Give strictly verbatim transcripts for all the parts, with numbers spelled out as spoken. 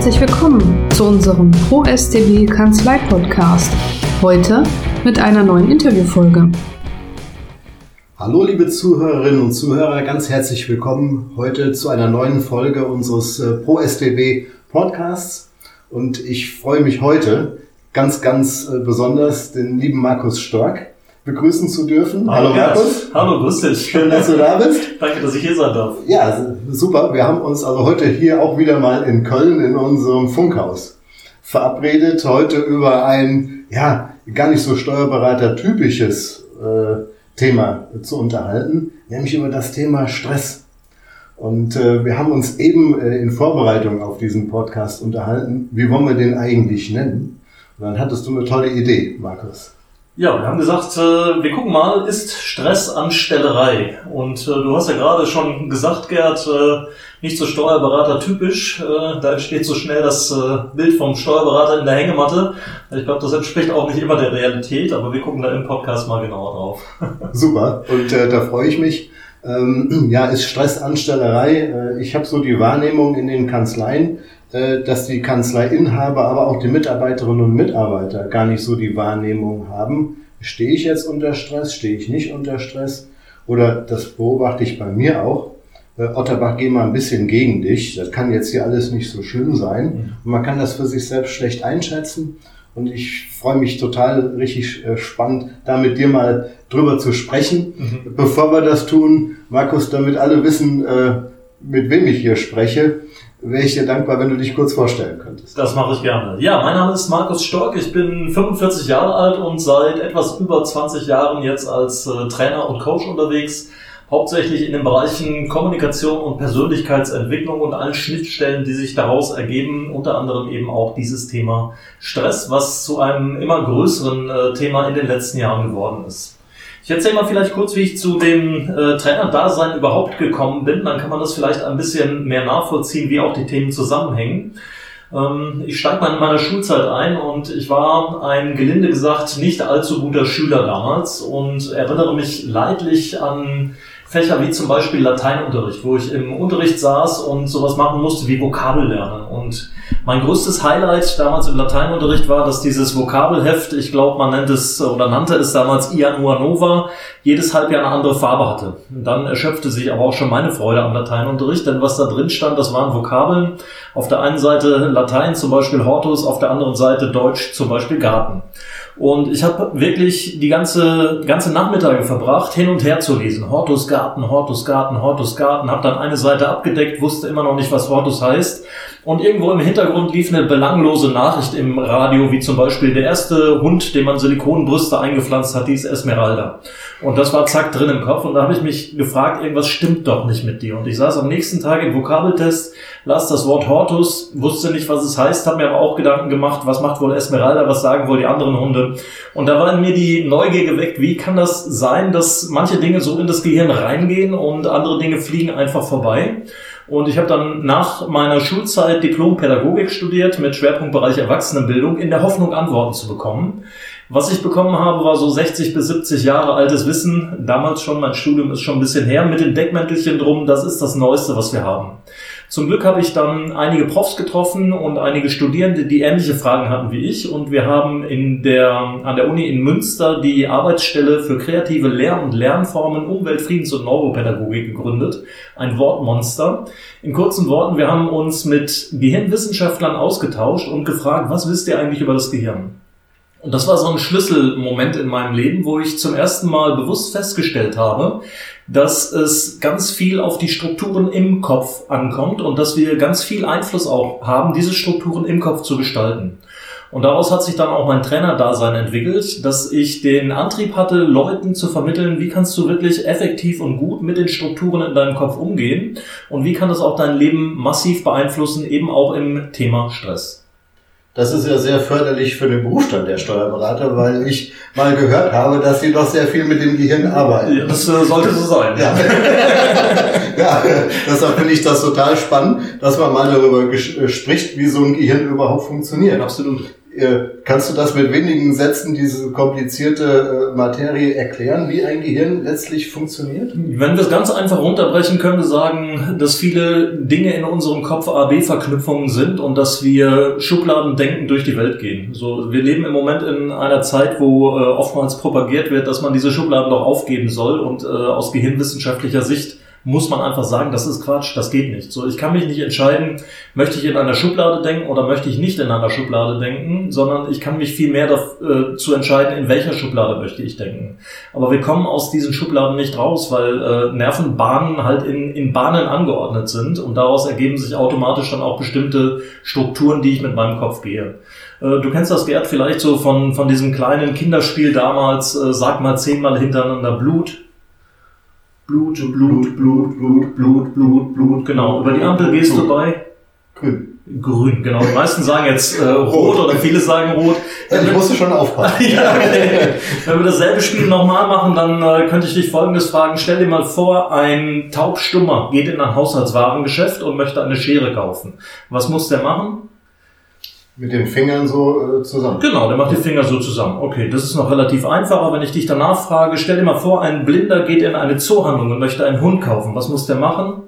herzlich willkommen zu unserem ProStB Kanzlei-Podcast. Heute mit einer neuen Interviewfolge. Hallo liebe Zuhörerinnen und Zuhörer, ganz herzlich willkommen heute zu einer neuen Folge unseres äh, ProStB Podcasts. Und ich freue mich heute ganz, ganz äh, besonders, den lieben Markus Stork begrüßen zu dürfen. Hallo, Hallo Markus. Hallo, grüß dich. Schön, dass du da bist. Danke, dass ich hier sein darf. Ja, super. Wir haben uns also heute hier auch wieder mal in Köln in unserem Funkhaus verabredet, heute über ein, ja, gar nicht so steuerberater-typisches äh, Thema zu unterhalten, nämlich über das Thema Stress. Und äh, wir haben uns eben äh, in Vorbereitung auf diesen Podcast unterhalten, wie wollen wir den eigentlich nennen? Und dann hattest du eine tolle Idee, Markus. Ja, wir haben gesagt, äh, wir gucken mal, ist Stress Anstellerei? Und äh, du hast ja gerade schon gesagt, Gerd, äh, nicht so Steuerberater typisch. Äh, da entsteht so schnell das äh, Bild vom Steuerberater in der Hängematte. Ich glaube, das entspricht auch nicht immer der Realität, aber wir gucken da im Podcast mal genauer drauf. Super, und äh, da freue ich mich. Ähm, ja, ist Stress Anstellerei? Äh, ich habe so die Wahrnehmung in den Kanzleien, dass die Kanzleiinhaber, aber auch die Mitarbeiterinnen und Mitarbeiter gar nicht so die Wahrnehmung haben, stehe ich jetzt unter Stress, stehe ich nicht unter Stress, oder das beobachte ich bei mir auch, Otterbach, geh mal ein bisschen gegen dich, das kann jetzt hier alles nicht so schlimm sein, und man kann das für sich selbst schlecht einschätzen, und ich freue mich total richtig spannend, da mit dir mal drüber zu sprechen. Mhm. Bevor wir das tun, Markus, damit alle wissen, mit wem ich hier spreche, wäre ich dir dankbar, wenn du dich kurz vorstellen könntest. Das mache ich gerne. Ja, mein Name ist Markus Stork, ich bin fünfundvierzig Jahre alt und seit etwas über zwanzig Jahren jetzt als äh, Trainer und Coach unterwegs, hauptsächlich in den Bereichen Kommunikation und Persönlichkeitsentwicklung und allen Schnittstellen, die sich daraus ergeben, unter anderem eben auch dieses Thema Stress, was zu einem immer größeren äh, Thema in den letzten Jahren geworden ist. Ich erzähle mal vielleicht kurz, wie ich zu dem äh, Trainerdasein überhaupt gekommen bin. Dann kann man das vielleicht ein bisschen mehr nachvollziehen, wie auch die Themen zusammenhängen. Ähm, ich steige mal in meine Schulzeit ein und ich war ein, gelinde gesagt, nicht allzu guter Schüler damals und erinnere mich leidlich an Fächer wie zum Beispiel Lateinunterricht, wo ich im Unterricht saß und sowas machen musste wie Vokabel lernen. Und mein größtes Highlight damals im Lateinunterricht war, dass dieses Vokabelheft, ich glaube, man nennt es oder nannte es damals Ianua Nova, jedes Halbjahr eine andere Farbe hatte. Und dann erschöpfte sich aber auch schon meine Freude am Lateinunterricht, denn was da drin stand, das waren Vokabeln. Auf der einen Seite Latein, zum Beispiel Hortus, auf der anderen Seite Deutsch, zum Beispiel Garten. Und ich habe wirklich die ganze ganze Nachmittage verbracht, hin und her zu lesen. Hortus Garten, Hortus Garten, Hortus Garten. Habe dann eine Seite abgedeckt, wusste immer noch nicht, was Hortus heißt. Und irgendwo im Hintergrund lief eine belanglose Nachricht im Radio, wie zum Beispiel der erste Hund, dem man Silikonbrüste eingepflanzt hat, die ist Esmeralda. Und das war zack drin im Kopf. Und da habe ich mich gefragt, irgendwas stimmt doch nicht mit dir. Und ich saß am nächsten Tag im Vokabeltest, las das Wort Hortus, wusste nicht, was es heißt, habe mir aber auch Gedanken gemacht, was macht wohl Esmeralda, was sagen wohl die anderen Hunde. Und da war in mir die Neugier geweckt, wie kann das sein, dass manche Dinge so in das Gehirn reingehen und andere Dinge fliegen einfach vorbei. Und ich habe dann nach meiner Schulzeit Diplom-Pädagogik studiert mit Schwerpunktbereich Erwachsenenbildung in der Hoffnung, Antworten zu bekommen. Was ich bekommen habe, war so sechzig bis siebzig Jahre altes Wissen. Damals schon, mein Studium ist schon ein bisschen her, mit dem Deckmäntelchen drum, das ist das Neueste, was wir haben. Zum Glück habe ich dann einige Profs getroffen und einige Studierende, die ähnliche Fragen hatten wie ich. Und wir haben in der, an der Uni in Münster die Arbeitsstelle für kreative Lehr- und Lernformen, Umwelt-, Friedens- und Neuropädagogik gegründet. Ein Wortmonster. In kurzen Worten, wir haben uns mit Gehirnwissenschaftlern ausgetauscht und gefragt, was wisst ihr eigentlich über das Gehirn? Und das war so ein Schlüsselmoment in meinem Leben, wo ich zum ersten Mal bewusst festgestellt habe, dass es ganz viel auf die Strukturen im Kopf ankommt und dass wir ganz viel Einfluss auch haben, diese Strukturen im Kopf zu gestalten. Und daraus hat sich dann auch mein Trainerdasein entwickelt, dass ich den Antrieb hatte, Leuten zu vermitteln, wie kannst du wirklich effektiv und gut mit den Strukturen in deinem Kopf umgehen und wie kann das auch dein Leben massiv beeinflussen, eben auch im Thema Stress. Das ist ja sehr förderlich für den Berufsstand der Steuerberater, weil ich mal gehört habe, dass sie doch sehr viel mit dem Gehirn arbeiten. Ja, das äh, sollte so sein. Ja. Ja, deshalb finde ich das total spannend, dass man mal darüber ges- spricht, wie so ein Gehirn überhaupt funktioniert. Absolut. Kannst du das mit wenigen Sätzen, diese komplizierte Materie erklären, wie ein Gehirn letztlich funktioniert? Wenn wir es ganz einfach runterbrechen, können wir sagen, dass viele Dinge in unserem Kopf A B Verknüpfungen sind und dass wir Schubladendenken durch die Welt gehen. So, wir leben im Moment in einer Zeit, wo äh, oftmals propagiert wird, dass man diese Schubladen doch aufgeben soll und äh, aus gehirnwissenschaftlicher Sicht muss man einfach sagen, das ist Quatsch, das geht nicht. So, ich kann mich nicht entscheiden, möchte ich in einer Schublade denken oder möchte ich nicht in einer Schublade denken, sondern ich kann mich viel mehr dazu äh, entscheiden, in welcher Schublade möchte ich denken. Aber wir kommen aus diesen Schubladen nicht raus, weil äh, Nervenbahnen halt in, in Bahnen angeordnet sind und daraus ergeben sich automatisch dann auch bestimmte Strukturen, die ich mit meinem Kopf gehe. Äh, du kennst das, Gerd, vielleicht so von, von diesem kleinen Kinderspiel damals, äh, sag mal zehnmal hintereinander Blut. Blut, Blut, Blut, Blut, Blut, Blut, Blut, genau. Über die Ampel gehst du bei? Grün. Grün, genau. Die meisten sagen jetzt äh, rot oder viele sagen rot. Ja, ich musste schon aufpassen. Ja, okay. Wenn wir dasselbe Spiel nochmal machen, dann äh, könnte ich dich Folgendes fragen. Stell dir mal vor, ein Taubstummer geht in ein Haushaltswarengeschäft und möchte eine Schere kaufen. Was muss der machen? Mit den Fingern so äh, zusammen. Genau, der macht die Finger so zusammen. Okay, das ist noch relativ einfacher. Wenn ich dich danach frage, stell dir mal vor, ein Blinder geht in eine Zoohandlung und möchte einen Hund kaufen. Was muss der machen?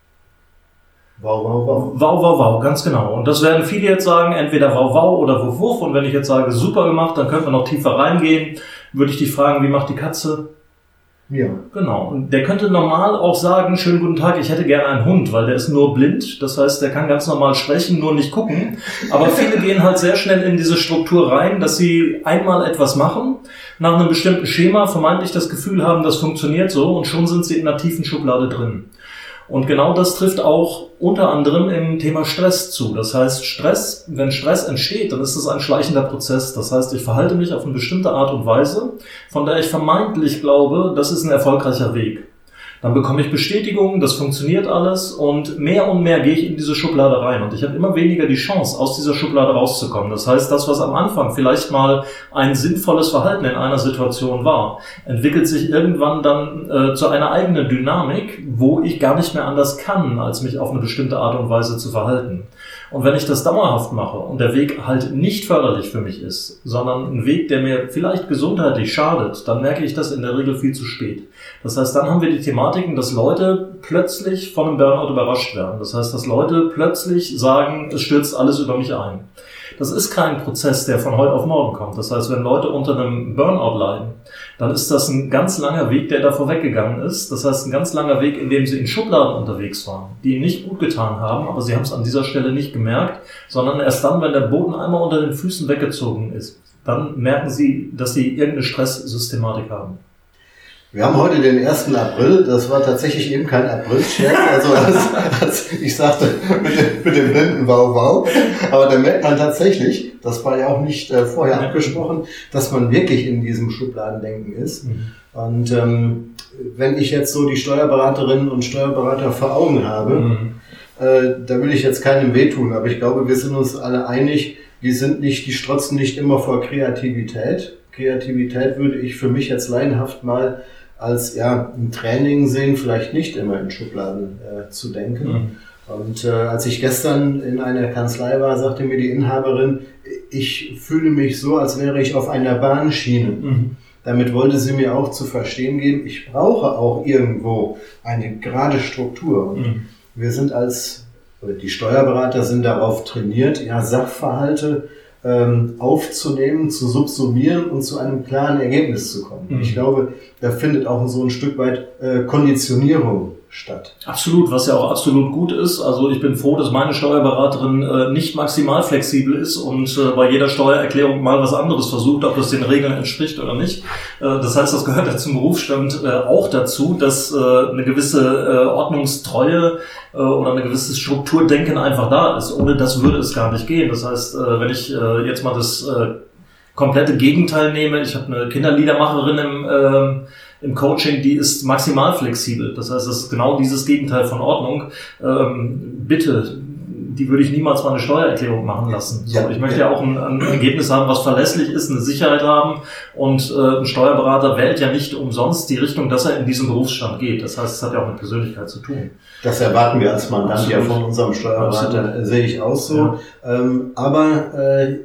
Wow, wow, wow. Wow, wow, wow, ganz genau. Und das werden viele jetzt sagen, entweder wow, wow oder wuff, wuff. Und wenn ich jetzt sage, super gemacht, dann könnte man noch tiefer reingehen. Würde ich dich fragen, wie macht die Katze? Ja. Genau. Und der könnte normal auch sagen, schönen guten Tag, ich hätte gerne einen Hund, weil der ist nur blind. Das heißt, der kann ganz normal sprechen, nur nicht gucken. Aber viele gehen halt sehr schnell in diese Struktur rein, dass sie einmal etwas machen, nach einem bestimmten Schema vermeintlich das Gefühl haben, das funktioniert so und schon sind sie in einer tiefen Schublade drin. Und genau das trifft auch unter anderem im Thema Stress zu. Das heißt, Stress, wenn Stress entsteht, dann ist es ein schleichender Prozess. Das heißt, ich verhalte mich auf eine bestimmte Art und Weise, von der ich vermeintlich glaube, das ist ein erfolgreicher Weg. Dann bekomme ich Bestätigung, das funktioniert alles und mehr und mehr gehe ich in diese Schublade rein und ich habe immer weniger die Chance, aus dieser Schublade rauszukommen. Das heißt, das, was am Anfang vielleicht mal ein sinnvolles Verhalten in einer Situation war, entwickelt sich irgendwann dann äh, zu einer eigenen Dynamik, wo ich gar nicht mehr anders kann, als mich auf eine bestimmte Art und Weise zu verhalten. Und wenn ich das dauerhaft mache und der Weg halt nicht förderlich für mich ist, sondern ein Weg, der mir vielleicht gesundheitlich schadet, dann merke ich das in der Regel viel zu spät. Das heißt, dann haben wir die Thematiken, dass Leute plötzlich von einem Burnout überrascht werden. Das heißt, dass Leute plötzlich sagen, es stürzt alles über mich ein. Das ist kein Prozess, der von heute auf morgen kommt. Das heißt, wenn Leute unter einem Burnout leiden, dann ist das ein ganz langer Weg, der da vorweggegangen ist. Das heißt, ein ganz langer Weg, in dem sie in Schubladen unterwegs waren, die ihnen nicht gut getan haben, aber sie haben es an dieser Stelle nicht gemerkt, sondern erst dann, wenn der Boden einmal unter den Füßen weggezogen ist, dann merken sie, dass sie irgendeine Stresssystematik haben. Wir haben heute den ersten April, das war tatsächlich eben kein April-Scherz, also als, als ich sagte mit dem, mit dem blinden Wow Wow, aber da merkt man tatsächlich, das war ja auch nicht äh, vorher abgesprochen, dass man wirklich in diesem Schubladendenken ist. Mhm. Und ähm, wenn ich jetzt so die Steuerberaterinnen und Steuerberater vor Augen habe, mhm. äh, da will ich jetzt keinem wehtun, aber ich glaube, wir sind uns alle einig, die sind nicht, die strotzen nicht immer vor Kreativität. Kreativität würde ich für mich jetzt laienhaft mal als ja ein Training sehen, vielleicht nicht immer in Schubladen äh, zu denken. Mhm. Und äh, als ich gestern in einer Kanzlei war, sagte mir die Inhaberin, ich fühle mich so, als wäre ich auf einer Bahnschiene. Mhm. Damit wollte sie mir auch zu verstehen geben, ich brauche auch irgendwo eine gerade Struktur. Und mhm. wir sind als, oder die Steuerberater sind darauf trainiert, ja Sachverhalte ähm, aufzunehmen, zu subsumieren und zu einem klaren Ergebnis zu kommen. Mhm. Ich glaube, da findet auch so ein Stück weit äh, Konditionierung statt. Absolut, was ja auch absolut gut ist. Also ich bin froh, dass meine Steuerberaterin äh, nicht maximal flexibel ist und äh, bei jeder Steuererklärung mal was anderes versucht, ob das den Regeln entspricht oder nicht. Äh, das heißt, das gehört ja zum Berufsstand äh, auch dazu, dass äh, eine gewisse äh, Ordnungstreue äh, oder eine gewisse Strukturdenken einfach da ist. Ohne das würde es gar nicht gehen. Das heißt, äh, wenn ich äh, jetzt mal das äh, komplette Gegenteil nehme, ich habe eine Kinderliedermacherin im äh, im Coaching, die ist maximal flexibel. Das heißt, das ist genau dieses Gegenteil von Ordnung. Ähm, bitte, die würde ich niemals mal eine Steuererklärung machen lassen. So, ja, ich möchte ja auch ein, ein Ergebnis haben, was verlässlich ist, eine Sicherheit haben. Und äh, ein Steuerberater wählt ja nicht umsonst die Richtung, dass er in diesem Berufsstand geht. Das heißt, es hat ja auch mit Persönlichkeit zu tun. Das erwarten wir als Mandant ja von unserem Steuerberater, sehe ich auch so. Ja. Ähm, aber äh,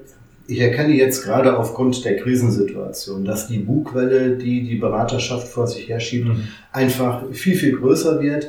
ich erkenne jetzt gerade aufgrund der Krisensituation, dass die Bugwelle, die die Beraterschaft vor sich herschiebt, mhm. einfach viel, viel größer wird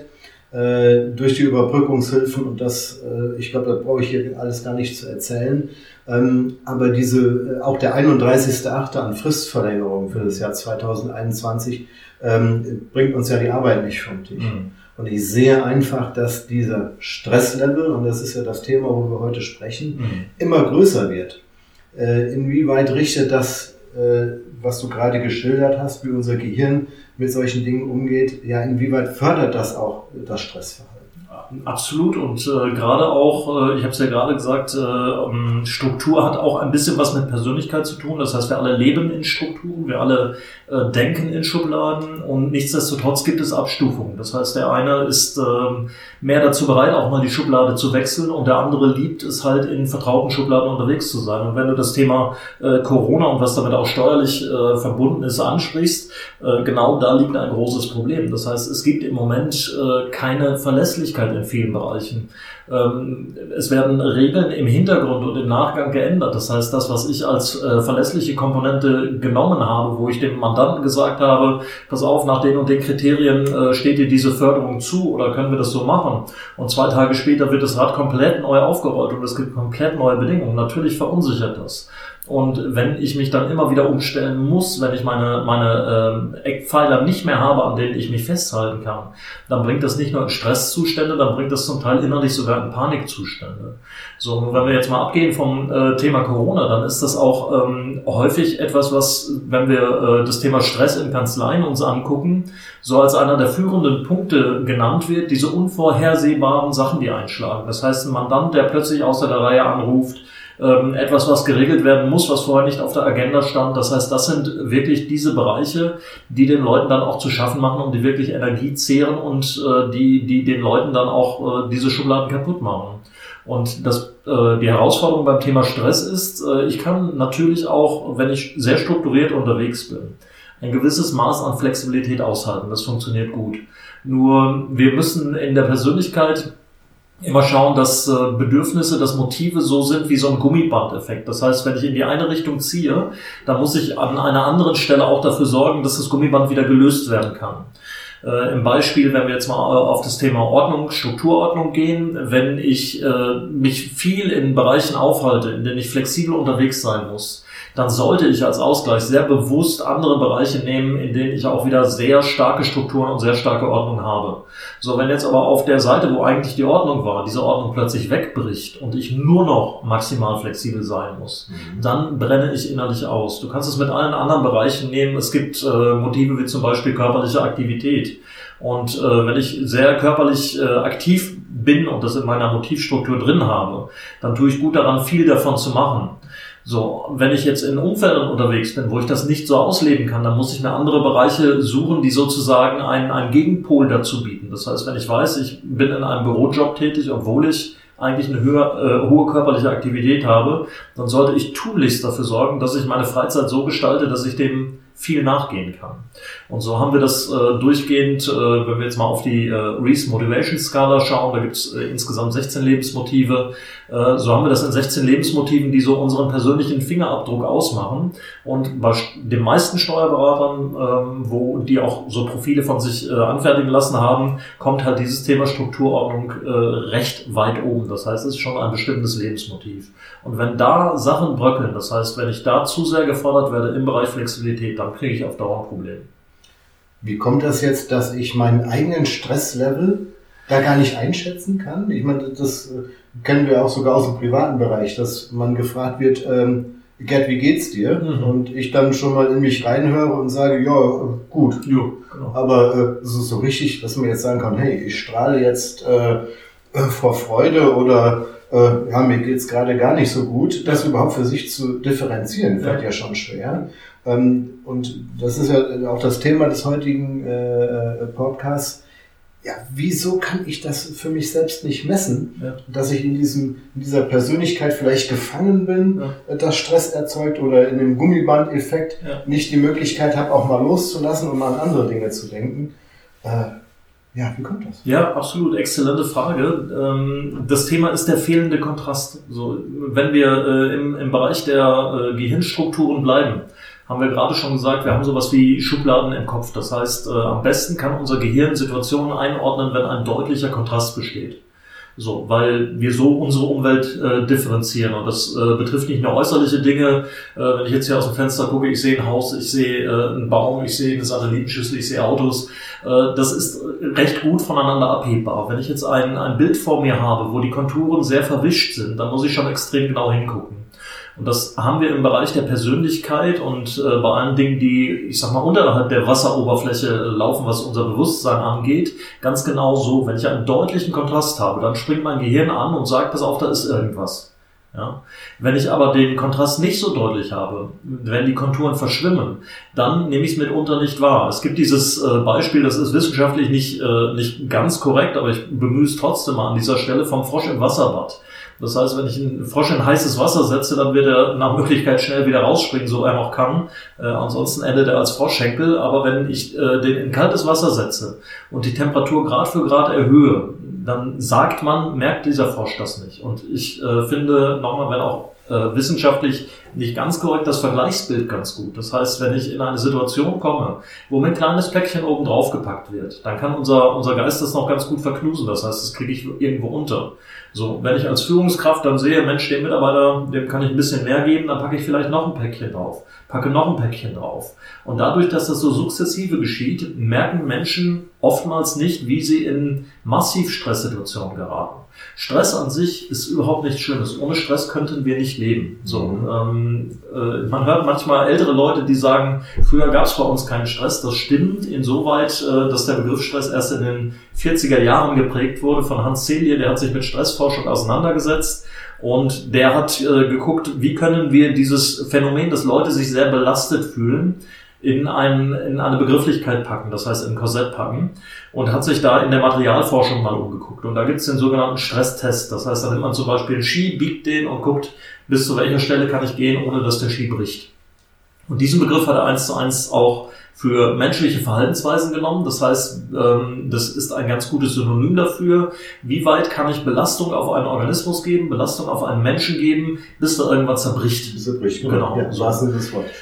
äh, durch die Überbrückungshilfen. Und das, äh, ich glaube, das brauche ich hier alles gar nicht zu erzählen. Ähm, aber diese, auch der einunddreißigster achte an Fristverlängerung für das Jahr zweitausendeinundzwanzig ähm, bringt uns ja die Arbeit nicht vom Tisch. Mhm. Und ich sehe einfach, dass dieser Stresslevel, und das ist ja das Thema, wo wir heute sprechen, mhm. immer größer wird. Äh, inwieweit richtet das, äh, was du gerade geschildert hast, wie unser Gehirn mit solchen Dingen umgeht, ja, inwieweit fördert das auch das Stressverhalten? Absolut, und äh, gerade auch, äh, ich habe es ja gerade gesagt, äh, Struktur hat auch ein bisschen was mit Persönlichkeit zu tun. Das heißt, wir alle leben in Strukturen, wir alle äh, denken in Schubladen, und nichtsdestotrotz gibt es Abstufungen. Das heißt, der eine ist äh, mehr dazu bereit, auch mal die Schublade zu wechseln, und der andere liebt es halt, in vertrauten Schubladen unterwegs zu sein. Und wenn du das Thema äh, Corona und was damit auch steuerlich äh, verbunden ist ansprichst, äh, genau da liegt ein großes Problem. Das heißt, es gibt im Moment äh, keine Verlässlichkeit in vielen Bereichen. Ähm, es werden Regeln im Hintergrund und im Nachgang geändert. Das heißt, das, was ich als äh, verlässliche Komponente genommen habe, wo ich dem Mandanten gesagt habe, pass auf, nach den und den Kriterien äh, steht dir diese Förderung zu, oder können wir das so machen? Und zwei Tage später wird das Rad komplett neu aufgerollt und es gibt komplett neue Bedingungen. Natürlich verunsichert das. Und wenn ich mich dann immer wieder umstellen muss, wenn ich meine meine äh, Eckpfeiler nicht mehr habe, an denen ich mich festhalten kann, dann bringt das nicht nur in Stresszustände, dann bringt das zum Teil innerlich sogar in Panikzustände. So, und wenn wir jetzt mal abgehen vom äh, Thema Corona, dann ist das auch ähm, häufig etwas, was, wenn wir äh, das Thema Stress in Kanzleien uns angucken, so als einer der führenden Punkte genannt wird, diese unvorhersehbaren Sachen, die einschlagen. Das heißt, ein Mandant, der plötzlich außer der Reihe anruft, etwas, was geregelt werden muss, was vorher nicht auf der Agenda stand. Das heißt, das sind wirklich diese Bereiche, die den Leuten dann auch zu schaffen machen und die wirklich Energie zehren und äh, die die den Leuten dann auch äh, diese Schubladen kaputt machen. Und das äh, die Herausforderung beim Thema Stress ist, äh, ich kann natürlich auch, wenn ich sehr strukturiert unterwegs bin, ein gewisses Maß an Flexibilität aushalten. Das funktioniert gut. Nur wir müssen in der Persönlichkeit immer schauen, dass äh, Bedürfnisse, dass Motive so sind wie so ein Gummibandeffekt. Das heißt, wenn ich in die eine Richtung ziehe, dann muss ich an einer anderen Stelle auch dafür sorgen, dass das Gummiband wieder gelöst werden kann. Äh, im Beispiel, wenn wir jetzt mal äh, auf das Thema Ordnung, Strukturordnung gehen, wenn ich äh, mich viel in Bereichen aufhalte, in denen ich flexibel unterwegs sein muss, dann sollte ich als Ausgleich sehr bewusst andere Bereiche nehmen, in denen ich auch wieder sehr starke Strukturen und sehr starke Ordnung habe. So, wenn jetzt aber auf der Seite, wo eigentlich die Ordnung war, diese Ordnung plötzlich wegbricht und ich nur noch maximal flexibel sein muss, mhm. dann brenne ich innerlich aus. Du kannst es mit allen anderen Bereichen nehmen. Es gibt äh, Motive wie zum Beispiel körperliche Aktivität. Und äh, wenn ich sehr körperlich äh, aktiv bin und das in meiner Motivstruktur drin habe, dann tue ich gut daran, viel davon zu machen. So, wenn ich jetzt in Umfeldern unterwegs bin, wo ich das nicht so ausleben kann, dann muss ich mir andere Bereiche suchen, die sozusagen einen, einen Gegenpol dazu bieten. Das heißt, wenn ich weiß, ich bin in einem Bürojob tätig, obwohl ich eigentlich eine höher, äh, hohe körperliche Aktivität habe, dann sollte ich tunlichst dafür sorgen, dass ich meine Freizeit so gestalte, dass ich dem viel nachgehen kann. Und so haben wir das äh, durchgehend, äh, wenn wir jetzt mal auf die äh, Reese Motivation Skala schauen, da gibt es äh, insgesamt sechzehn Lebensmotive, äh, so haben wir das in sechzehn Lebensmotiven, die so unseren persönlichen Fingerabdruck ausmachen. Und bei den meisten Steuerberatern, äh, wo die auch so Profile von sich äh, anfertigen lassen haben, kommt halt dieses Thema Strukturordnung äh, recht weit oben. Das heißt, es ist schon ein bestimmtes Lebensmotiv. Und wenn da Sachen bröckeln, das heißt, wenn ich da zu sehr gefordert werde im Bereich Flexibilität, dann kriege ich auf Dauer ein Problem. Wie kommt das jetzt, dass ich meinen eigenen Stresslevel da gar nicht einschätzen kann? Ich meine, das kennen wir auch sogar aus dem privaten Bereich, dass man gefragt wird, ähm, Gerd, wie geht's dir? Mhm. Und ich dann schon mal in mich reinhöre und sage, ja, gut. Ja, genau. Aber äh, es ist so richtig, dass man jetzt sagen kann, hey, ich strahle jetzt äh, vor Freude oder äh, ja, mir geht's gerade gar nicht so gut. Das überhaupt für sich zu differenzieren, fällt ja, ja schon schwer. Ähm, und das ist ja auch das Thema des heutigen äh, Podcasts. Ja, wieso kann ich das für mich selbst nicht messen, ja. dass ich in diesem in dieser Persönlichkeit vielleicht gefangen bin, ja. das Stress erzeugt oder in dem Gummibandeffekt ja. nicht die Möglichkeit habe, auch mal loszulassen und mal an andere Dinge zu denken. Äh, Ja, wie kommt das? Ja, absolut, exzellente Frage. Das Thema ist der fehlende Kontrast. So, wenn wir im, im Bereich der Gehirnstrukturen bleiben, haben wir gerade schon gesagt, wir haben sowas wie Schubladen im Kopf. Das heißt, am besten kann unser Gehirn Situationen einordnen, wenn ein deutlicher Kontrast besteht. So, weil wir so unsere Umwelt äh, differenzieren. Und das äh, betrifft nicht nur äußerliche Dinge. Äh, wenn ich jetzt hier aus dem Fenster gucke, ich sehe ein Haus, ich sehe äh, einen Baum, ich sehe eine Satellitenschüssel, ich sehe Autos. Äh, das ist recht gut voneinander abhebbar. Wenn ich jetzt ein, ein Bild vor mir habe, wo die Konturen sehr verwischt sind, dann muss ich schon extrem genau hingucken. Und das haben wir im Bereich der Persönlichkeit und äh, bei allen Dingen, die, ich sag mal, unterhalb der Wasseroberfläche laufen, was unser Bewusstsein angeht, ganz genau so. Wenn ich einen deutlichen Kontrast habe, dann springt mein Gehirn an und sagt, pass auf, da ist irgendwas. Ja? Wenn ich aber den Kontrast nicht so deutlich habe, wenn die Konturen verschwimmen, dann nehme ich es mitunter nicht wahr. Es gibt dieses äh, Beispiel, das ist wissenschaftlich nicht, äh, nicht ganz korrekt, aber ich bemühe es trotzdem mal an dieser Stelle, vom Frosch im Wasserbad. Das heißt, wenn ich einen Frosch in heißes Wasser setze, dann wird er nach Möglichkeit schnell wieder rausspringen, so er noch kann. Äh, ansonsten endet er als Froschschenkel. Aber wenn ich äh, den in kaltes Wasser setze und die Temperatur Grad für Grad erhöhe, dann sagt man, merkt dieser Frosch das nicht. Und ich äh, finde, nochmal, wenn auch äh, wissenschaftlich nicht ganz korrekt, das Vergleichsbild ganz gut. Das heißt, wenn ich in eine Situation komme, wo mir ein kleines Päckchen oben drauf gepackt wird, dann kann unser, unser Geist das noch ganz gut verknusen. Das heißt, das kriege ich irgendwo unter. So, wenn ich als Führungskraft dann sehe, Mensch, dem Mitarbeiter, dem kann ich ein bisschen mehr geben, dann packe ich vielleicht noch ein Päckchen drauf, packe noch ein Päckchen drauf. Und dadurch, dass das so sukzessive geschieht, merken Menschen oftmals nicht, wie sie in massiv Stresssituationen geraten. Stress an sich ist überhaupt nichts Schlimmes. Ohne Stress könnten wir nicht leben. So, mhm. ähm, äh, man hört manchmal ältere Leute, die sagen, früher gab es bei uns keinen Stress. Das stimmt insoweit, äh, dass der Begriff Stress erst in den vierziger Jahren geprägt wurde von Hans Selye. Der hat sich mit Stressforschung auseinandergesetzt und der hat äh, geguckt, wie können wir dieses Phänomen, dass Leute sich sehr belastet fühlen, in, ein, in eine Begrifflichkeit packen, das heißt in ein Korsett packen, und hat sich da in der Materialforschung mal umgeguckt. Und da gibt es den sogenannten Stresstest. Das heißt, da nimmt man zum Beispiel einen Ski, biegt den und guckt, bis zu welcher Stelle kann ich gehen, ohne dass der Ski bricht. Und diesen Begriff hat er eins zu eins auch für menschliche Verhaltensweisen genommen. Das heißt, das ist ein ganz gutes Synonym dafür. Wie weit kann ich Belastung auf einen Organismus geben, Belastung auf einen Menschen geben, bis da irgendwas zerbricht. Zerbricht, genau. Ja, so ist das Wort.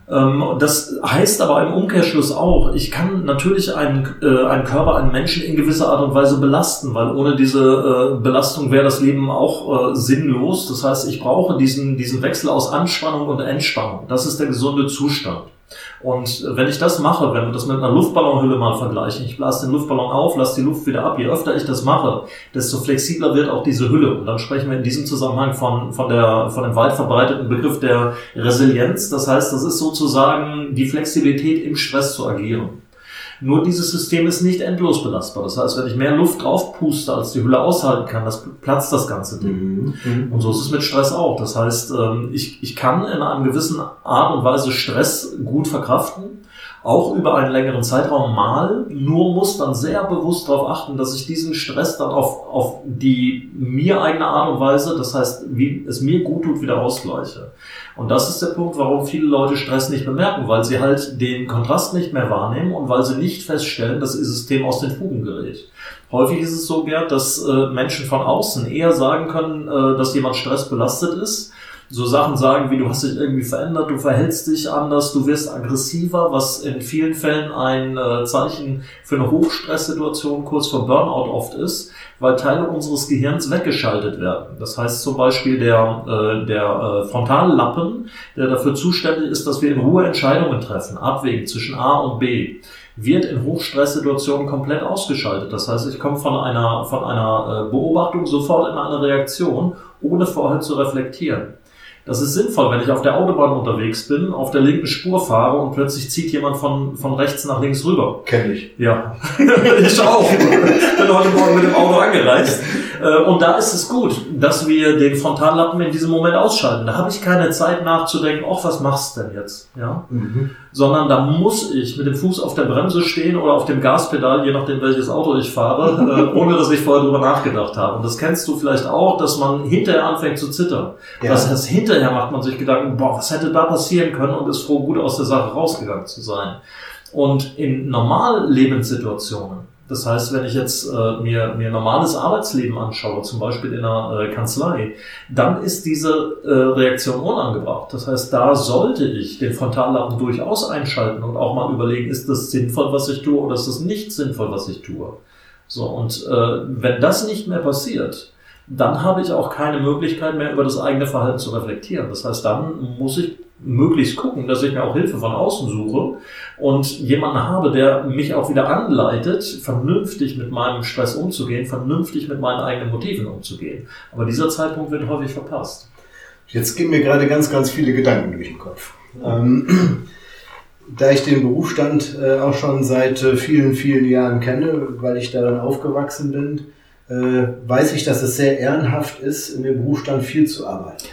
Das heißt aber im Umkehrschluss auch, ich kann natürlich einen, äh, einen Körper, einen Menschen in gewisser Art und Weise belasten, weil ohne diese äh, Belastung wäre das Leben auch äh, sinnlos. Das heißt, ich brauche diesen, diesen Wechsel aus Anspannung und Entspannung. Das ist der gesunde Zustand. Und wenn ich das mache, wenn wir das mit einer Luftballonhülle mal vergleichen, ich blase den Luftballon auf, lasse die Luft wieder ab, je öfter ich das mache, desto flexibler wird auch diese Hülle. Und dann sprechen wir in diesem Zusammenhang von, von, der, von dem weit verbreiteten Begriff der Resilienz. Das heißt, das ist sozusagen die Flexibilität, im Stress zu agieren. Nur dieses System ist nicht endlos belastbar. Das heißt, wenn ich mehr Luft draufpuste, als die Hülle aushalten kann, das platzt das ganze Ding. Mhm. Und so ist es mit Stress auch. Das heißt, ich, ich kann in einer gewissen Art und Weise Stress gut verkraften, auch über einen längeren Zeitraum mal, nur muss dann sehr bewusst darauf achten, dass ich diesen Stress dann auf, auf die mir eigene Art und Weise, das heißt, wie es mir gut tut, wieder ausgleiche. Und das ist der Punkt, warum viele Leute Stress nicht bemerken, weil sie halt den Kontrast nicht mehr wahrnehmen und weil sie nicht feststellen, dass ihr System aus den Fugen gerät. Häufig ist es so, Gerd, dass äh, Menschen von außen eher sagen können, äh, dass jemand stressbelastet ist. So Sachen sagen wie, du hast dich irgendwie verändert, du verhältst dich anders, du wirst aggressiver, was in vielen Fällen ein äh, Zeichen für eine Hochstresssituation kurz vor Burnout oft ist, weil Teile unseres Gehirns weggeschaltet werden. Das heißt zum Beispiel der, äh, der äh, Frontallappen, der dafür zuständig ist, dass wir in Ruhe Entscheidungen treffen, abwägen zwischen A und B, wird in Hochstresssituationen komplett ausgeschaltet. Das heißt, ich komme von einer, von einer Beobachtung sofort in eine Reaktion, ohne vorher zu reflektieren. Das ist sinnvoll, wenn ich auf der Autobahn unterwegs bin, auf der linken Spur fahre und plötzlich zieht jemand von, von rechts nach links rüber. Kenn ich. Ja, ich auch. Bin heute Morgen mit dem Auto angereist. Und da ist es gut, dass wir den Frontallappen in diesem Moment ausschalten. Da habe ich keine Zeit nachzudenken, ach, was machst du denn jetzt? Ja? Mhm. Sondern da muss ich mit dem Fuß auf der Bremse stehen oder auf dem Gaspedal, je nachdem welches Auto ich fahre, ohne dass ich vorher drüber nachgedacht habe. Und das kennst du vielleicht auch, dass man hinterher anfängt zu zittern. Ja. Das heißt, hinterher macht man sich Gedanken, boah, was hätte da passieren können, und ist froh, gut aus der Sache rausgegangen zu sein. Und in Normallebenssituationen, Das heißt, wenn ich jetzt äh, mir mir normales Arbeitsleben anschaue, zum Beispiel in einer äh, Kanzlei, dann ist diese äh, Reaktion unangebracht. Das heißt, da sollte ich den Frontallappen durchaus einschalten und auch mal überlegen, ist das sinnvoll, was ich tue, oder ist das nicht sinnvoll, was ich tue. So, und äh, wenn das nicht mehr passiert, dann habe ich auch keine Möglichkeit mehr, über das eigene Verhalten zu reflektieren. Das heißt, dann muss ich möglichst gucken, dass ich mir auch Hilfe von außen suche und jemanden habe, der mich auch wieder anleitet, vernünftig mit meinem Stress umzugehen, vernünftig mit meinen eigenen Motiven umzugehen. Aber dieser Zeitpunkt wird häufig verpasst. Jetzt gehen mir gerade ganz, ganz viele Gedanken durch den Kopf. Ähm, da ich den Berufsstand äh, auch schon seit äh, vielen, vielen Jahren kenne, weil ich darin aufgewachsen bin, äh, weiß ich, dass es sehr ehrenhaft ist, in dem Berufsstand viel zu arbeiten.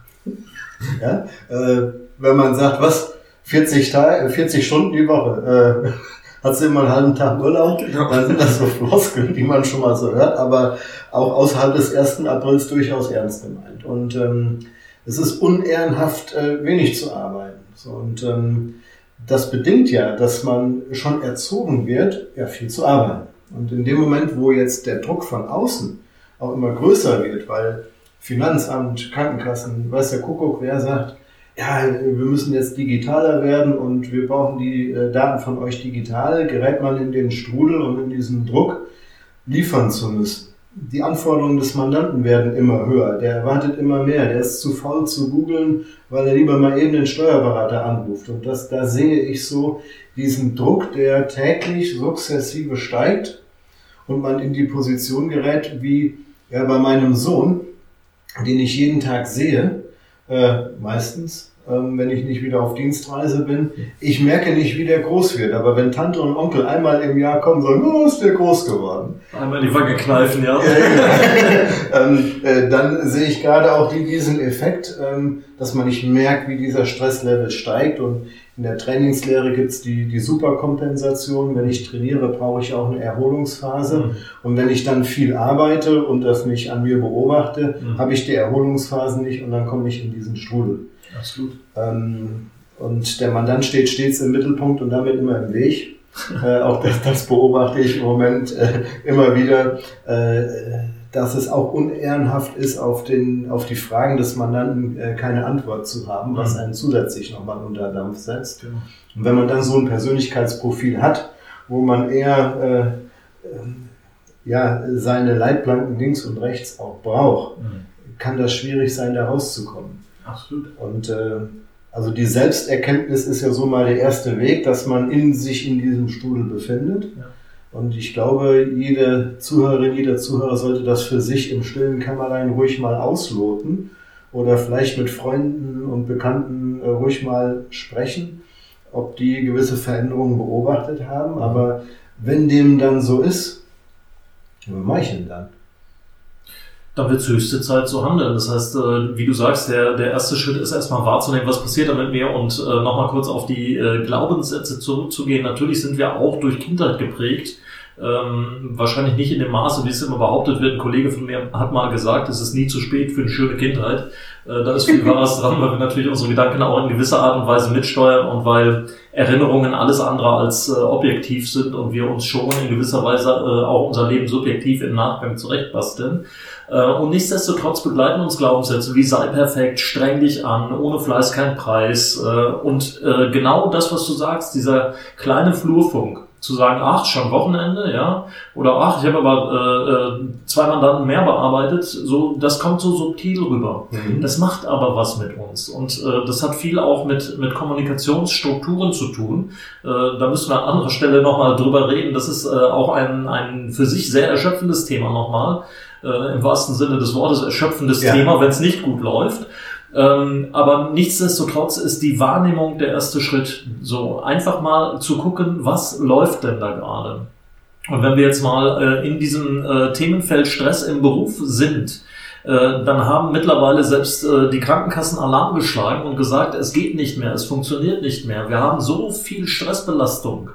Ja? Äh, wenn man sagt, was, vierzig, Tage, vierzig Stunden die Woche, äh, hat sie immer einen halben Tag Urlaub, dann sind das so Floskeln, die man schon mal so hört, aber auch außerhalb des ersten Aprils durchaus ernst gemeint. Und ähm, es ist unehrenhaft, äh, wenig zu arbeiten. So, und ähm, das bedingt ja, dass man schon erzogen wird, ja, viel zu arbeiten. Und in dem Moment, wo jetzt der Druck von außen auch immer größer wird, weil Finanzamt, Krankenkassen, weiß der Kuckuck, wer sagt, ja, wir müssen jetzt digitaler werden und wir brauchen die äh, Daten von euch digital, gerät man in den Strudel und in diesen Druck, liefern zu müssen. Die Anforderungen des Mandanten werden immer höher, der erwartet immer mehr, der ist zu faul zu googeln, weil er lieber mal eben den Steuerberater anruft. Und das, da sehe ich so diesen Druck, der täglich sukzessive steigt und man in die Position gerät, wie ja, bei meinem Sohn, den ich jeden Tag sehe, äh, meistens, ähm, wenn ich nicht wieder auf Dienstreise bin. Ich merke nicht, wie der groß wird, aber wenn Tante und Onkel einmal im Jahr kommen und sagen, oh, ist der groß geworden. Einmal die Wange kneifen, ja. ähm, äh, dann sehe ich gerade auch diesen Effekt, ähm, dass man nicht merkt, wie dieser Stresslevel steigt. Und in der Trainingslehre gibt's die, die Superkompensation. Wenn ich trainiere, brauche ich auch eine Erholungsphase. Mhm. Und wenn ich dann viel arbeite und das mich an mir beobachte, mhm. habe ich die Erholungsphasen nicht und dann komme ich in diesen Strudel. Absolut. Ähm, und der Mandant steht stets im Mittelpunkt und damit immer im Weg. äh, auch das, das beobachte ich im Moment äh, immer wieder, äh, dass es auch unehrenhaft ist, auf, den, auf die Fragen des Mandanten äh, keine Antwort zu haben, was einen zusätzlich nochmal unter Dampf setzt. Ja. Und wenn man dann so ein Persönlichkeitsprofil hat, wo man eher äh, äh, ja, seine Leitplanken links und rechts auch braucht, mhm. kann das schwierig sein, da rauszukommen. Absolut. Und äh, also die Selbsterkenntnis ist ja so mal der erste Weg, dass man in sich in diesem Strudel befindet. Ja. Und ich glaube, jede Zuhörerin, jeder Zuhörer sollte das für sich im stillen Kämmerlein ruhig mal ausloten oder vielleicht mit Freunden und Bekannten äh, ruhig mal sprechen, ob die gewisse Veränderungen beobachtet haben. Aber wenn dem dann so ist, was mache ich denn dann? Dann wird es höchste Zeit zu handeln. Das heißt, äh, wie du sagst, der, der erste Schritt ist erstmal wahrzunehmen, was passiert da mit mir und äh, nochmal kurz auf die äh, Glaubenssätze zurückzugehen. Natürlich sind wir auch durch Kindheit geprägt. Ähm, wahrscheinlich nicht in dem Maße, wie es immer behauptet wird. Ein Kollege von mir hat mal gesagt, es ist nie zu spät für eine schöne Kindheit. Äh, da ist viel Wahres dran, weil wir natürlich unsere Gedanken auch in gewisser Art und Weise mitsteuern und weil Erinnerungen alles andere als äh, objektiv sind und wir uns schon in gewisser Weise äh, auch unser Leben subjektiv im Nachgang zurechtbasteln. Äh, und nichtsdestotrotz begleiten uns Glaubenssätze wie sei perfekt, streng dich an, ohne Fleiß kein Preis. Äh, und äh, genau das, was du sagst, dieser kleine Flurfunk, zu sagen, ach, schon Wochenende, ja, oder ach, ich habe aber äh, zwei Mandanten mehr bearbeitet, so, das kommt so subtil rüber. Mhm. Das macht aber was mit uns und äh, das hat viel auch mit mit Kommunikationsstrukturen zu tun. Äh, da müssen wir an anderer Stelle nochmal drüber reden. Das ist äh, auch ein ein für sich sehr erschöpfendes Thema nochmal, äh, im wahrsten Sinne des Wortes erschöpfendes ja. Thema, wenn es nicht gut läuft. Ähm, aber nichtsdestotrotz ist die Wahrnehmung der erste Schritt. So einfach mal zu gucken, was läuft denn da gerade? Und wenn wir jetzt mal äh, in diesem äh, Themenfeld Stress im Beruf sind, äh, dann haben mittlerweile selbst äh, die Krankenkassen Alarm geschlagen und gesagt, es geht nicht mehr, es funktioniert nicht mehr. Wir haben so viel Stressbelastung.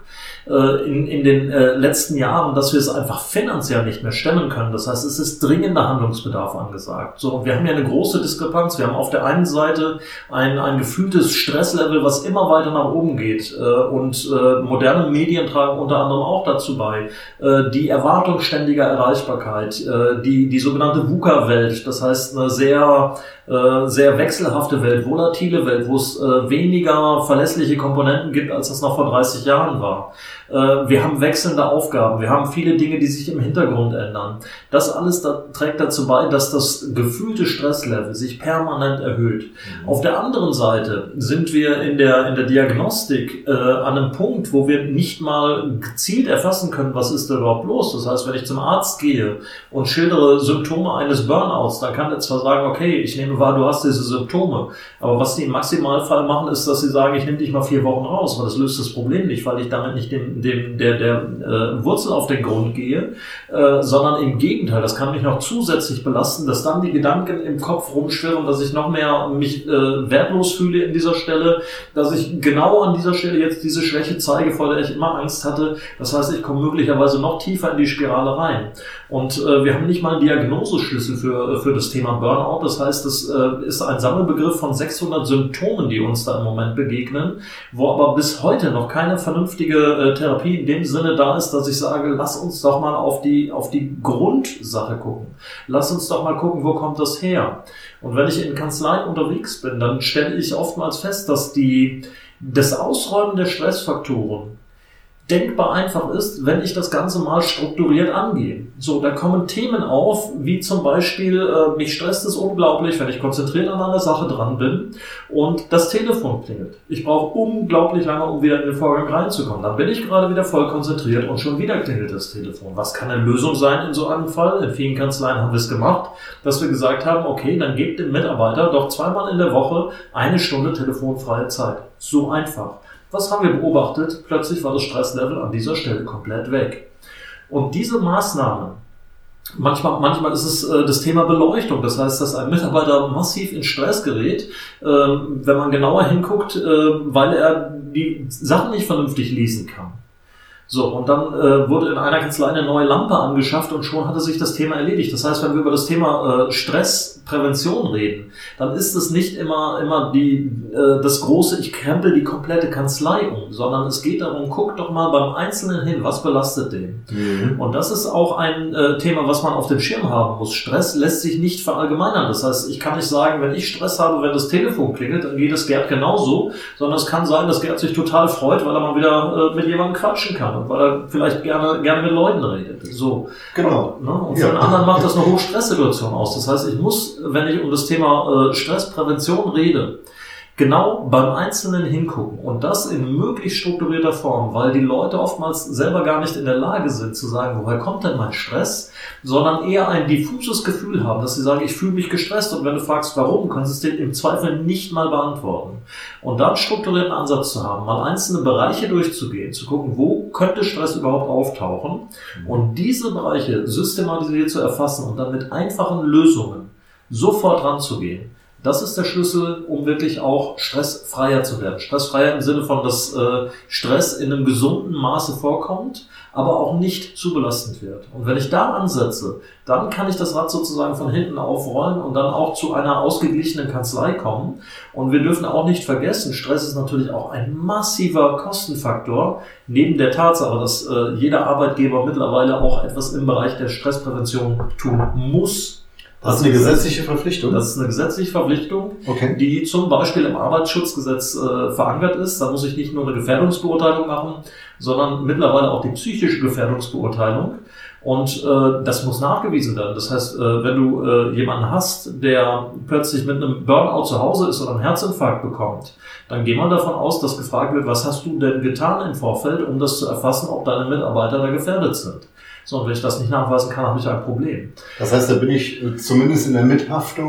äh, in, in den äh, letzten Jahren, dass wir es einfach finanziell nicht mehr stemmen können. Das heißt, es ist dringender Handlungsbedarf angesagt. So, und wir haben ja eine große Diskrepanz. Wir haben auf der einen Seite ein, ein gefühltes Stresslevel, was immer weiter nach oben geht. Äh, und äh, moderne Medien tragen unter anderem auch dazu bei. Äh, die Erwartung ständiger Erreichbarkeit, äh, die, die sogenannte VUCA-Welt, das heißt eine sehr äh, sehr wechselhafte Welt, volatile Welt, wo es äh, weniger verlässliche Komponenten gibt, als das noch vor dreißig Jahren war. Äh, wir haben wechselnde Aufgaben, wir haben viele Dinge, die sich im Hintergrund ändern. Das alles da, trägt dazu bei, dass das gefühlte Stresslevel sich permanent erhöht. Mhm. Auf der anderen Seite sind wir in der, in der Diagnostik äh, an einem Punkt, wo wir nicht mal gezielt erfassen können, was ist da überhaupt los. Das heißt, wenn ich zum Arzt gehe und schildere Symptome eines Burnouts, dann kann er zwar sagen, okay, ich nehme wahr, du hast diese Symptome, aber was die im Maximalfall machen, ist, dass sie sagen, ich nehme dich mal vier Wochen raus, weil das löst das Problem nicht, weil ich damit nicht dem, dem der, der äh, Wurzel auf den Grund gehe, äh, sondern im Gegenteil, das kann mich noch zusätzlich belasten, dass dann die Gedanken im Kopf rumschwirren, dass ich noch mehr mich äh, wertlos fühle in dieser Stelle, dass ich genau an dieser Stelle jetzt diese Schwäche zeige, vor der ich immer Angst hatte. Das heißt, ich komme möglicherweise noch tiefer in die Spirale rein. Und äh, wir haben nicht mal einen Diagnoseschlüssel für, für das Thema Burnout. Das heißt, das äh, ist ein Sammelbegriff von sechshundert Symptomen, die uns da im Moment begegnen, wo aber bis heute noch keine vernünftige äh, Therapie in dem Sinne da ist, dass ich sage, lass uns doch mal auf die, auf die Grundsache gucken. Lass uns doch mal gucken, wo kommt das her? Und wenn ich in Kanzleien unterwegs bin, dann stelle ich oftmals fest, dass die, das Ausräumen der Stressfaktoren denkbar einfach ist, wenn ich das Ganze mal strukturiert angehe. So, da kommen Themen auf, wie zum Beispiel, äh, mich stresst es unglaublich, wenn ich konzentriert an einer Sache dran bin und das Telefon klingelt. Ich brauche unglaublich lange, um wieder in den Vorgang reinzukommen. Dann bin ich gerade wieder voll konzentriert und schon wieder klingelt das Telefon. Was kann eine Lösung sein in so einem Fall? In vielen Kanzleien haben wir es gemacht, dass wir gesagt haben, okay, dann gebt dem Mitarbeiter doch zweimal in der Woche eine Stunde telefonfreie Zeit. So einfach. Was haben wir beobachtet? Plötzlich war das Stresslevel an dieser Stelle komplett weg. Und diese Maßnahmen, manchmal, manchmal ist es äh, das Thema Beleuchtung. Das heißt, dass ein Mitarbeiter massiv in Stress gerät, äh, wenn man genauer hinguckt, äh, weil er die Sachen nicht vernünftig lesen kann. So, und dann äh, wurde in einer Kanzlei eine neue Lampe angeschafft und schon hatte sich das Thema erledigt. Das heißt, wenn wir über das Thema äh, Stressprävention reden, dann ist es nicht immer immer die äh, das große, ich krempel die komplette Kanzlei um, sondern es geht darum, guck doch mal beim Einzelnen hin, was belastet den. Mhm. Und das ist auch ein äh, Thema, was man auf dem Schirm haben muss. Stress lässt sich nicht verallgemeinern. Das heißt, ich kann nicht sagen, wenn ich Stress habe, wenn das Telefon klingelt, dann geht es Gerd genauso, sondern es kann sein, dass Gerd sich total freut, weil er mal wieder äh, mit jemandem quatschen kann. Weil er vielleicht gerne gerne mit Leuten redet. So. Genau. Und, ne? Und für ja. den anderen macht das eine Hochstresssituation aus. Das heißt, ich muss, wenn ich um das Thema äh, Stressprävention rede, genau beim Einzelnen hingucken und das in möglichst strukturierter Form, weil die Leute oftmals selber gar nicht in der Lage sind zu sagen, woher kommt denn mein Stress, sondern eher ein diffuses Gefühl haben, dass sie sagen, ich fühle mich gestresst und wenn du fragst, warum, kannst du es dir im Zweifel nicht mal beantworten. Und dann einen strukturierten Ansatz zu haben, mal einzelne Bereiche durchzugehen, zu gucken, wo könnte Stress überhaupt auftauchen und diese Bereiche systematisiert zu erfassen und dann mit einfachen Lösungen sofort ranzugehen. Das ist der Schlüssel, um wirklich auch stressfreier zu werden. Stressfreier im Sinne von, dass äh, Stress in einem gesunden Maße vorkommt, aber auch nicht zu belastend wird. Und wenn ich da ansetze, dann kann ich das Rad sozusagen von hinten aufrollen und dann auch zu einer ausgeglichenen Kanzlei kommen. Und wir dürfen auch nicht vergessen, Stress ist natürlich auch ein massiver Kostenfaktor, neben der Tatsache, dass äh, jeder Arbeitgeber mittlerweile auch etwas im Bereich der Stressprävention tun muss. Das ist eine gesetzliche Verpflichtung? Das ist eine gesetzliche Verpflichtung, okay. die zum Beispiel im Arbeitsschutzgesetz äh, verankert ist. Da muss ich nicht nur eine Gefährdungsbeurteilung machen, sondern mittlerweile auch die psychische Gefährdungsbeurteilung. Und äh, das muss nachgewiesen werden. Das heißt, äh, wenn du äh, jemanden hast, der plötzlich mit einem Burnout zu Hause ist oder einen Herzinfarkt bekommt, dann geh mal davon aus, dass gefragt wird, was hast du denn getan im Vorfeld, um das zu erfassen, ob deine Mitarbeiter da gefährdet sind. So, und wenn ich das nicht nachweisen kann, habe ich ein Problem. Das heißt, da bin ich zumindest in der Mithaftung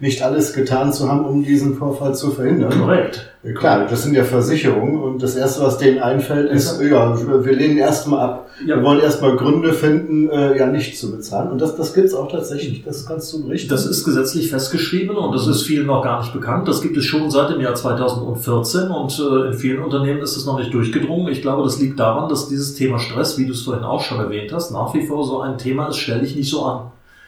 nicht alles getan zu haben, um diesen Vorfall zu verhindern. Korrekt. Klar, das sind ja Versicherungen und das Erste, was denen einfällt, ist, ja, wir lehnen erstmal ab. Ja. Wir wollen erstmal Gründe finden, äh, ja nicht zu bezahlen. Und das, das gibt's auch tatsächlich, das kannst du berichten. Das ist gesetzlich festgeschrieben und das ist vielen noch gar nicht bekannt. Das gibt es schon seit dem Jahr zweitausendvierzehn und äh, in vielen Unternehmen ist es noch nicht durchgedrungen. Ich glaube, das liegt daran, dass dieses Thema Stress, wie du es vorhin auch schon erwähnt hast, nach wie vor so ein Thema ist, stell dich nicht so an.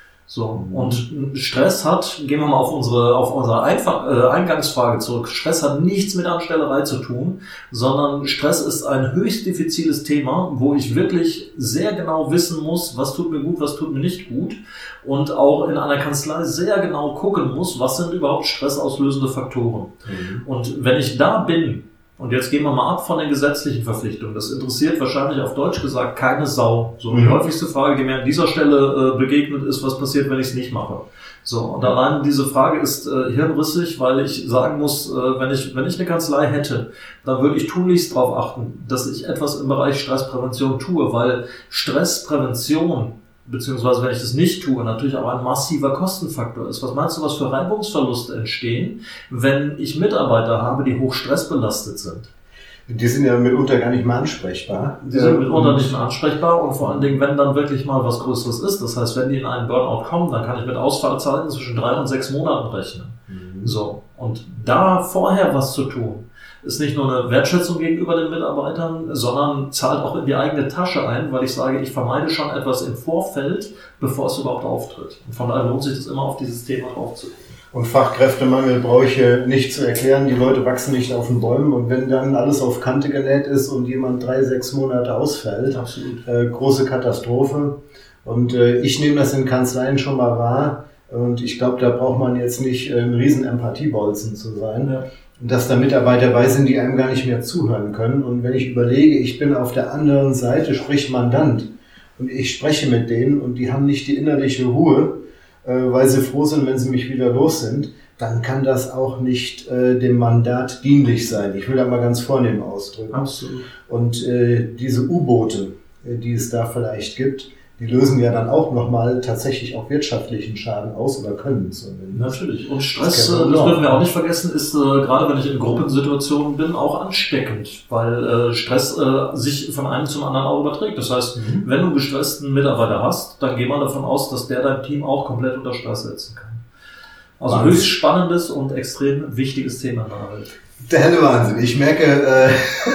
So, und Stress hat, gehen wir mal auf unsere, auf unsere Einf- äh, Eingangsfrage zurück, Stress hat nichts mit Anstellerei zu tun, sondern Stress ist ein höchst diffiziles Thema, wo ich wirklich sehr genau wissen muss, was tut mir gut, was tut mir nicht gut und auch in einer Kanzlei sehr genau gucken muss, was sind überhaupt stressauslösende Faktoren. Mhm. Und wenn ich da bin, und jetzt gehen wir mal ab von den gesetzlichen Verpflichtungen. Das interessiert wahrscheinlich auf Deutsch gesagt keine Sau. So, die mhm. häufigste Frage, die mir an dieser Stelle äh, begegnet, ist, was passiert, wenn ich es nicht mache? So, und allein diese Frage ist äh, hirnrissig, weil ich sagen muss, äh, wenn ich wenn ich eine Kanzlei hätte, dann würde ich tunlichst darauf achten, dass ich etwas im Bereich Stressprävention tue, weil Stressprävention beziehungsweise wenn ich das nicht tue, natürlich auch ein massiver Kostenfaktor ist. Was meinst du, was für Reibungsverluste entstehen, wenn ich Mitarbeiter habe, die hoch stressbelastet sind? Die sind ja mitunter gar nicht mehr ansprechbar. Die sind mitunter nicht mehr ansprechbar und vor allen Dingen, wenn dann wirklich mal was Größeres ist. Das heißt, wenn die in einen Burnout kommen, dann kann ich mit Ausfallzeiten zwischen drei und sechs Monaten rechnen. Mhm. So. Und da vorher was zu tun, ist nicht nur eine Wertschätzung gegenüber den Mitarbeitern, sondern zahlt auch in die eigene Tasche ein, weil ich sage, ich vermeide schon etwas im Vorfeld, bevor es überhaupt auftritt. Und von daher lohnt sich das immer, auf dieses Thema draufzugehen. Und Fachkräftemangel brauche ich nicht zu erklären, die Leute wachsen nicht auf den Bäumen und wenn dann alles auf Kante genäht ist und jemand drei, sechs Monate ausfällt, Absolut. Äh, große Katastrophe. Und äh, ich nehme das in Kanzleien schon mal wahr und ich glaube, da braucht man jetzt nicht äh, ein riesen Empathiebolzen zu sein. Ja. Dass da Mitarbeiter bei sind, die einem gar nicht mehr zuhören können. Und wenn ich überlege, ich bin auf der anderen Seite, sprich Mandant, und ich spreche mit denen und die haben nicht die innerliche Ruhe, äh, weil sie froh sind, wenn sie mich wieder los sind, dann kann das auch nicht äh, dem Mandat dienlich sein. Ich will da mal ganz vornehm ausdrücken. Absolut. Und äh, diese U-Boote, äh, die es da vielleicht gibt, die lösen ja dann auch nochmal tatsächlich auch wirtschaftlichen Schaden aus oder können zumindest. Natürlich. Und Stress, das, das dürfen wir auch nicht vergessen, ist äh, gerade wenn ich in Gruppensituationen bin, auch ansteckend, weil äh, Stress äh, sich von einem zum anderen auch überträgt. Das heißt, mhm. wenn du einen gestressten Mitarbeiter hast, dann geh mal davon aus, dass der dein Team auch komplett unter Stress setzen kann. Also Wahnsinn. Höchst spannendes und extrem wichtiges Thema in der Welt. Der helle Wahnsinn. Ich merke, äh,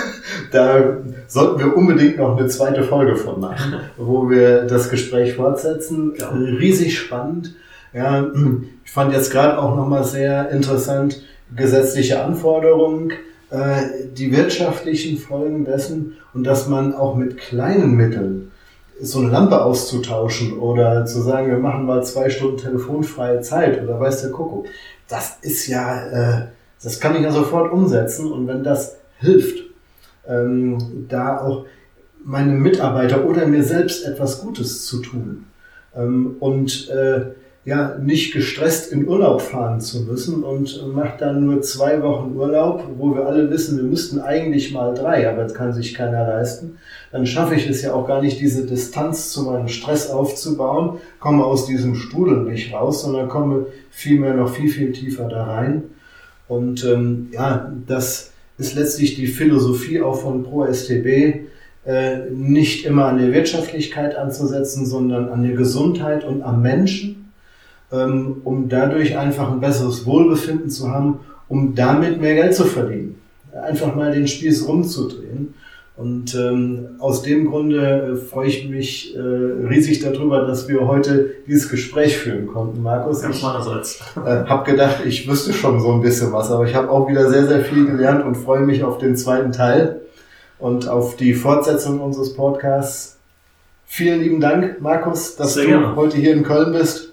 da sollten wir unbedingt noch eine zweite Folge von machen, wo wir das Gespräch fortsetzen. Ja. Riesig spannend. Ja, ich fand jetzt gerade auch nochmal sehr interessant, gesetzliche Anforderungen, äh, die wirtschaftlichen Folgen dessen und dass man auch mit kleinen Mitteln so eine Lampe auszutauschen oder zu sagen, wir machen mal zwei Stunden telefonfreie Zeit oder weiß der Kuckuck. Das ist ja, äh, das kann ich ja sofort umsetzen und wenn das hilft, ähm, da auch meinem Mitarbeiter oder mir selbst etwas Gutes zu tun ähm, und äh, ja nicht gestresst in Urlaub fahren zu müssen und macht dann nur zwei Wochen Urlaub, wo wir alle wissen, wir müssten eigentlich mal drei, aber das kann sich keiner leisten. Dann schaffe ich es ja auch gar nicht, diese Distanz zu meinem Stress aufzubauen, komme aus diesem Strudel nicht raus, sondern komme vielmehr noch viel, viel tiefer da rein. Und ähm, ja, das ist letztlich die Philosophie auch von ProStB, äh, nicht immer an der Wirtschaftlichkeit anzusetzen, sondern an der Gesundheit und am Menschen, ähm, um dadurch einfach ein besseres Wohlbefinden zu haben, um damit mehr Geld zu verdienen. Einfach mal den Spieß rumzudrehen. Und ähm, aus dem Grunde äh, freue ich mich äh, riesig darüber, dass wir heute dieses Gespräch führen konnten, Markus. Ganz meinerseits. Ich äh, habe gedacht, ich wüsste schon so ein bisschen was, aber ich habe auch wieder sehr, sehr viel gelernt und freue mich auf den zweiten Teil und auf die Fortsetzung unseres Podcasts. Vielen lieben Dank, Markus, dass sehr du gerne. heute hier in Köln bist.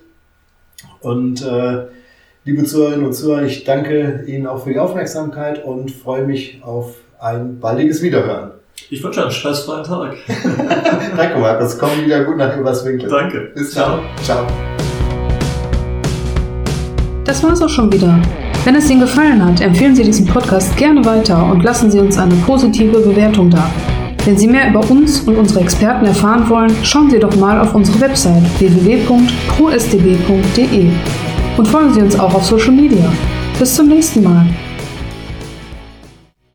Und äh, liebe Zuhörerinnen und Zuhörer, ich danke Ihnen auch für die Aufmerksamkeit und freue mich auf ein baldiges Wiederhören. Ich wünsche einen stressfreien Tag. Danke, Markus. Komm wieder gut nach Eberswinkel. Danke. Bis dann. Ciao. Das war's auch schon wieder. Wenn es Ihnen gefallen hat, empfehlen Sie diesen Podcast gerne weiter und lassen Sie uns eine positive Bewertung da. Wenn Sie mehr über uns und unsere Experten erfahren wollen, schauen Sie doch mal auf unsere Website w w w punkt pro s t b punkt d e. Und folgen Sie uns auch auf Social Media. Bis zum nächsten Mal.